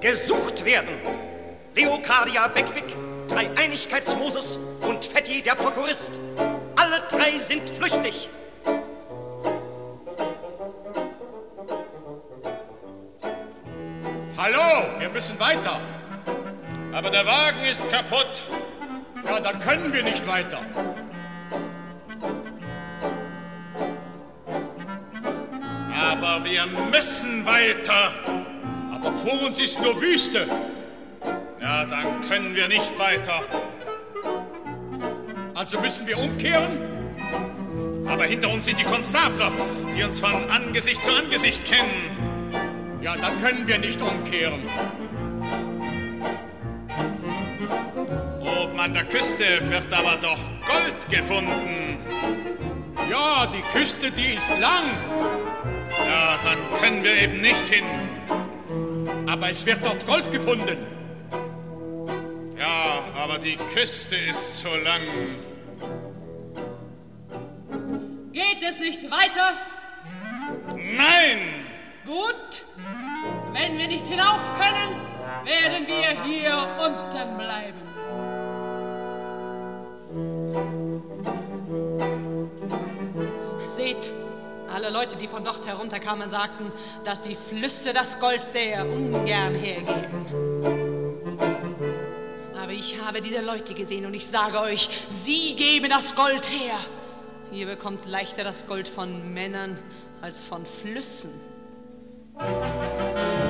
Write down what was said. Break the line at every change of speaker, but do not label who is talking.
gesucht werden. Leocadia Beckwick, Dreieinigkeitsmoses und Fetti der Prokurist. Alle drei sind flüchtig.
Hallo, wir müssen weiter. Aber der Wagen ist kaputt. Ja, dann können wir nicht weiter. Aber wir müssen weiter. Aber vor uns ist nur Wüste. Ja, dann können wir nicht weiter. Also müssen wir umkehren? Aber hinter uns sind die Konstabler, die uns von Angesicht zu Angesicht kennen. Ja, dann können wir nicht umkehren. Oben an der Küste wird aber doch Gold gefunden. Ja, die Küste, die ist lang. Ja, dann können wir eben nicht hin. Aber es wird dort Gold gefunden. Ja, aber die Küste ist zu lang.
Geht es nicht weiter?
Nein!
Gut. Wenn wir nicht hinauf können, werden wir hier unten bleiben. Seht, alle Leute, die von dort herunterkamen, sagten, dass die Flüsse das Gold sehr ungern hergeben. Aber ich habe diese Leute gesehen und ich sage euch, sie geben das Gold her. Ihr bekommt leichter das Gold von Männern als von Flüssen.